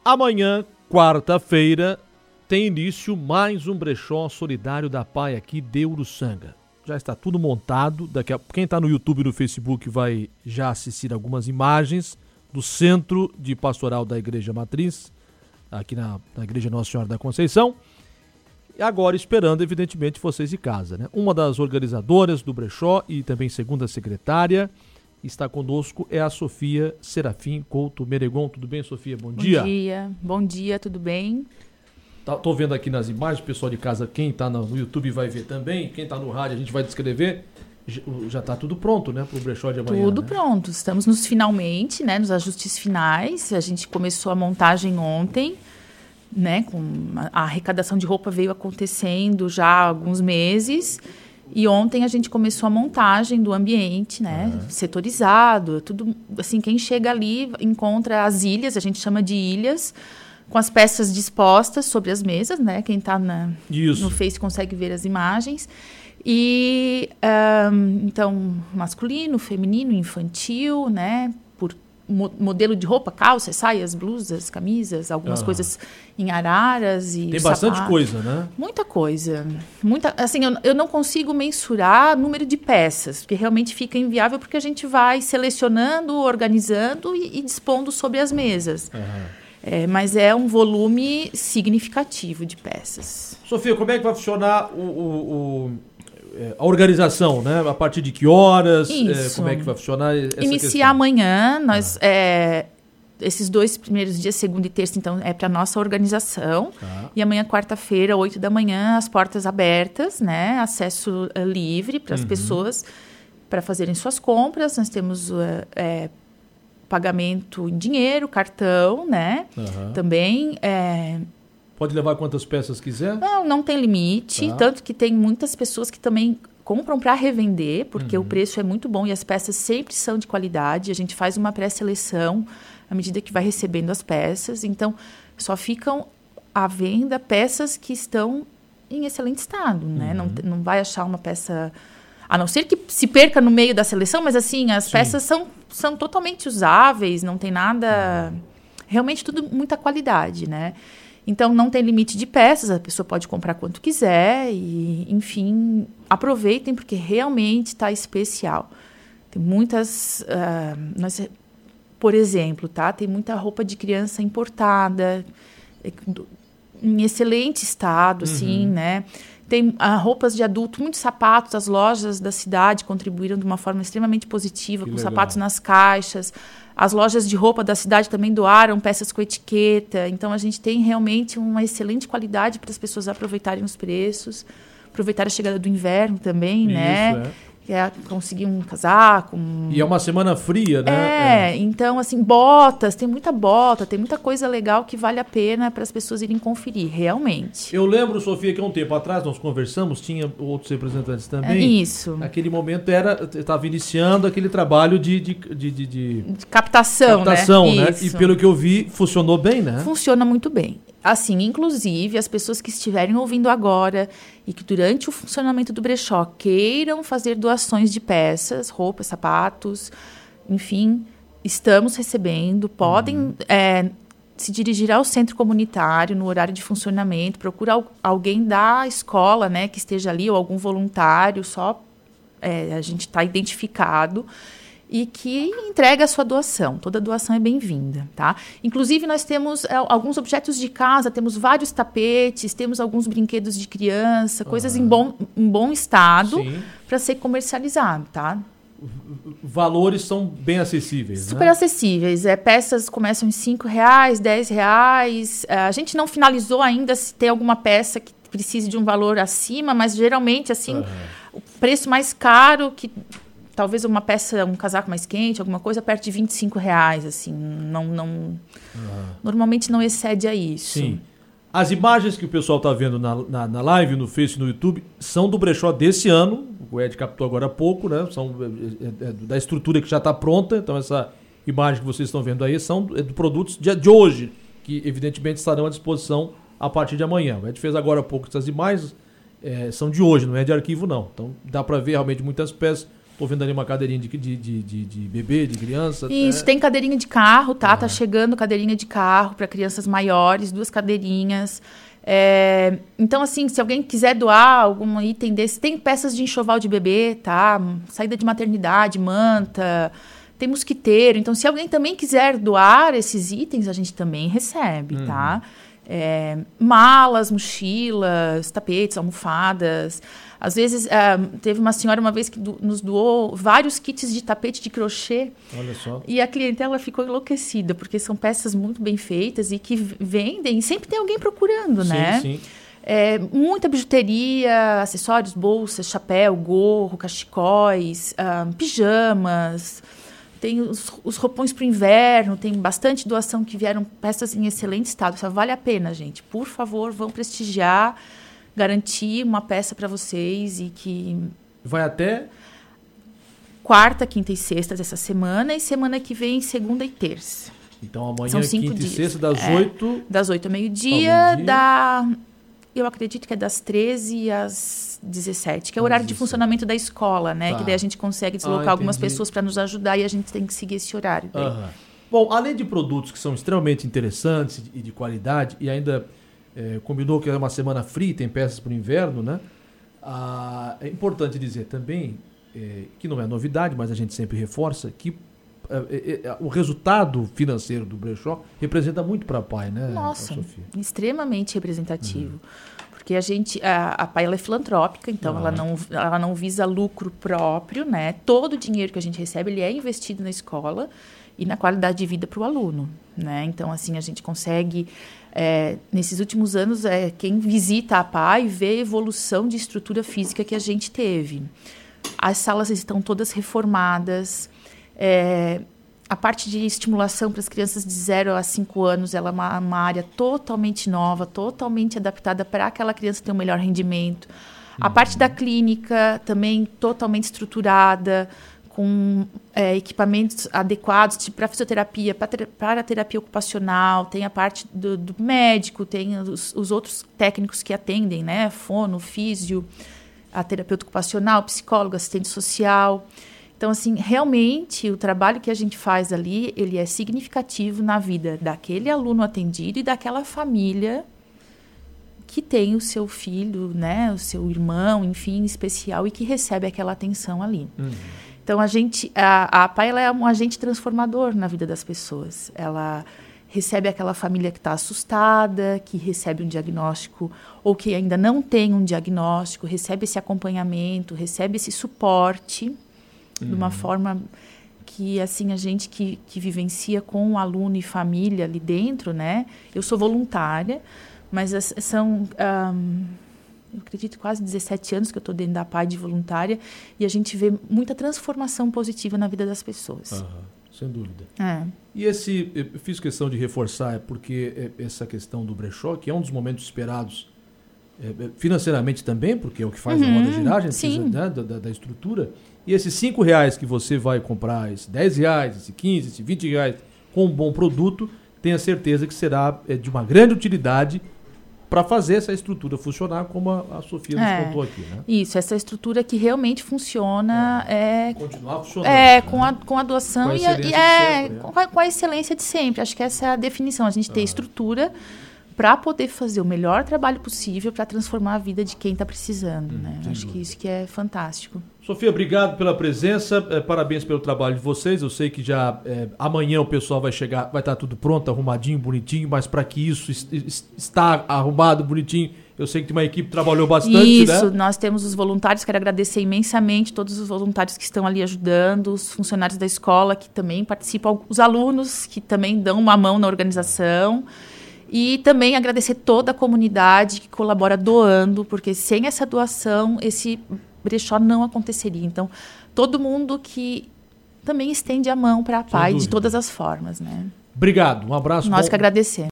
Amanhã, quarta-feira, tem início mais um brechó solidário da PAI aqui de Uruçanga. Já está tudo montado. Quem está no YouTube e no Facebook vai já assistir algumas imagens do Centro de Pastoral da Igreja Matriz, aqui na Igreja Nossa Senhora da Conceição. E agora esperando, evidentemente, vocês de casa, né? Uma das organizadoras do brechó e também segunda secretária está conosco é a Sofia Serafim Couto Meregon. Tudo bem, Sofia? Bom dia. Bom dia, tudo bem? Tô vendo aqui nas imagens, o pessoal de casa, quem está no YouTube vai ver também, quem está no rádio a gente vai descrever. Já está tudo pronto, né, para o brechó de amanhã? Tudo, né? Pronto, estamos finalmente, né, nos ajustes finais. A gente começou a montagem ontem, né, com a arrecadação de roupa veio acontecendo já há alguns meses. E ontem a gente começou a montagem do ambiente, né, setorizado, tudo assim, quem chega ali encontra as ilhas, a gente chama de ilhas, com as peças dispostas sobre as mesas, né, quem está no Face consegue ver as imagens. E, então, masculino, feminino, infantil, né, por modelo de roupa, calças, saias, blusas, camisas, algumas coisas em araras e tem sapatos. Bastante coisa, né? Muita coisa. Assim, eu não consigo mensurar o número de peças, porque realmente fica inviável, porque a gente vai selecionando, organizando e dispondo sobre as mesas. Mas é um volume significativo de peças. Sofia, como é que vai funcionar a organização, né? A partir de que horas? Como é que vai funcionar essa Iniciar questão? Amanhã, nós... esses 2 primeiros dias, segunda e terça, então, é para nossa organização. E amanhã, quarta-feira, 8 da manhã, as portas abertas, né? Acesso livre para as pessoas para fazerem suas compras. Nós temos pagamento em dinheiro, cartão, né? Também... Pode levar quantas peças quiser? Não tem limite, tanto que tem muitas pessoas que também compram para revender, porque o preço é muito bom e as peças sempre são de qualidade. A gente faz uma pré-seleção à medida que vai recebendo as peças. Então, só ficam à venda peças que estão em excelente estado, né? Não vai achar uma peça... A não ser que se perca no meio da seleção, mas assim, as peças são totalmente usáveis, não tem nada... Realmente tudo muita qualidade, né? Então, não tem limite de peças, a pessoa pode comprar quanto quiser e, enfim, aproveitem porque realmente está especial. Tem muitas... por exemplo, tem muita roupa de criança importada, em excelente estado, assim, né? Tem roupas de adulto, muitos sapatos, as lojas da cidade contribuíram de uma forma extremamente positiva, com sapatos nas caixas. As lojas de roupa da cidade também doaram peças com etiqueta. Então, a gente tem realmente uma excelente qualidade para as pessoas aproveitarem os preços, aproveitar a chegada do inverno também, né? Conseguir um casaco. E é uma semana fria, né? Então, assim, botas, tem muita bota, tem muita coisa legal que vale a pena para as pessoas irem conferir, realmente. Eu lembro, Sofia, que há um tempo atrás nós conversamos, tinha outros representantes também. Isso. Naquele momento estava iniciando aquele trabalho de captação, né? E pelo que eu vi, funcionou bem, né? Funciona muito bem. Assim, inclusive, as pessoas que estiverem ouvindo agora e que durante o funcionamento do brechó queiram fazer doações de peças, roupas, sapatos, enfim, estamos recebendo, podem se dirigir ao centro comunitário no horário de funcionamento, procura alguém da escola, né, que esteja ali, ou algum voluntário, a gente está identificado, e que entrega a sua doação. Toda doação é bem-vinda, tá? Inclusive, nós temos alguns objetos de casa, temos vários tapetes, temos alguns brinquedos de criança, coisas em bom estado para ser comercializado, tá? Valores são bem acessíveis, Super acessíveis. Peças começam em R$5, R$10. A gente não finalizou ainda se tem alguma peça que precise de um valor acima, mas geralmente, assim, o preço mais caro que... Talvez uma peça, um casaco mais quente, alguma coisa, perto de R$25, assim. Normalmente não excede a isso. Sim. As imagens que o pessoal está vendo na live, no Face e no YouTube, são do brechó desse ano. O Ed captou agora há pouco, né? São da estrutura que já está pronta. Então, essa imagem que vocês estão vendo aí são de produtos de hoje, que evidentemente estarão à disposição a partir de amanhã. O Ed fez agora há pouco essas imagens, são de hoje, não é de arquivo, não. Então, dá para ver realmente muitas peças. Estou vendo ali uma cadeirinha de bebê, de criança. Isso, tem cadeirinha de carro, tá? Tá chegando cadeirinha de carro para crianças maiores, 2 cadeirinhas. Então, assim, se alguém quiser doar algum item desse, tem peças de enxoval de bebê, tá? Saída de maternidade, manta, tem mosquiteiro. Então, se alguém também quiser doar esses itens, a gente também recebe, tá? Malas, mochilas, tapetes, almofadas. Às vezes, teve uma senhora uma vez que nos doou vários kits de tapete de crochê. Olha só. E a clientela ficou enlouquecida, porque são peças muito bem feitas e que vendem. E sempre tem alguém procurando, né? Sim. Muita bijuteria, acessórios, bolsas, chapéu, gorro, cachecóis, pijamas. Tem os roupões para o inverno, tem bastante doação que vieram peças em excelente estado. Isso vale a pena, gente. Por favor, vão prestigiar, garantir uma peça para vocês e que... Vai até... Quarta, quinta e sexta dessa semana e semana que vem, segunda e terça. Então amanhã, São 5 quinta dias. e sexta, das 8... Das 8 ao meio-dia, eu acredito que é das 13 às 17, que é o horário de funcionamento da escola, né? Tá. Que daí a gente consegue deslocar algumas pessoas para nos ajudar e a gente tem que seguir esse horário. Bom, além de produtos que são extremamente interessantes e de qualidade, e ainda combinou que é uma semana fria, tem peças para o inverno, né? É importante dizer também, que não é novidade, mas a gente sempre reforça, que o resultado financeiro do brechó representa muito para a PAI, né? Nossa, extremamente representativo. Porque a PAI ela é filantrópica, então ela não visa lucro próprio, né? Todo o dinheiro que a gente recebe, ele é investido na escola e na qualidade de vida para o aluno, né? Então, assim, a gente consegue, nesses últimos anos, quem visita a PAI vê a evolução de estrutura física que a gente teve. As salas estão todas reformadas. A parte de estimulação para as crianças de 0 a 5 anos, ela é uma área totalmente nova, totalmente adaptada para aquela criança ter um melhor rendimento. A parte da clínica também totalmente estruturada, com equipamentos adequados para fisioterapia, para terapia ocupacional, tem a parte do médico, tem os outros técnicos que atendem, né? Fono, físio, a terapeuta ocupacional, psicólogo, assistente social. Então, assim, realmente, o trabalho que a gente faz ali, ele é significativo na vida daquele aluno atendido e daquela família que tem o seu filho, né, o seu irmão, enfim, especial, e que recebe aquela atenção ali. Então, a PAI ela é um agente transformador na vida das pessoas. Ela recebe aquela família que está assustada, que recebe um diagnóstico, ou que ainda não tem um diagnóstico, recebe esse acompanhamento, recebe esse suporte, de uma forma que, assim, a gente que vivencia com o aluno e família ali dentro, né? Eu sou voluntária, mas são, eu acredito, quase 17 anos que eu estou dentro da PAI de voluntária, e a gente vê muita transformação positiva na vida das pessoas. Sem dúvida. E eu fiz questão de reforçar, porque essa questão do brechó, que é um dos momentos esperados financeiramente também, porque é o que faz a roda girar, a gente precisa, né, da estrutura. E esses R$5 que você vai comprar, esses R$10, esse 15, esse R$20, com um bom produto, tenha certeza que será de uma grande utilidade para fazer essa estrutura funcionar, como a Sofia nos contou aqui, né? Isso, essa estrutura que realmente funciona. Continuar funcionando. Com a doação com a excelência de sempre. Acho que essa é a definição. A gente ter estrutura para poder fazer o melhor trabalho possível para transformar a vida de quem está precisando, né? Acho que isso que é fantástico. Sofia, obrigado pela presença, parabéns pelo trabalho de vocês. Eu sei que já amanhã o pessoal vai chegar, vai estar tudo pronto, arrumadinho, bonitinho, mas para que isso está arrumado, bonitinho, eu sei que tem uma equipe que trabalhou bastante, né? Isso, nós temos os voluntários, quero agradecer imensamente todos os voluntários que estão ali ajudando, os funcionários da escola que também participam, os alunos que também dão uma mão na organização. E também agradecer toda a comunidade que colabora doando, porque sem essa doação, esse brechó não aconteceria. Então, todo mundo que também estende a mão para a PAI de todas as formas, né? Obrigado, um abraço. Nós que agradecemos.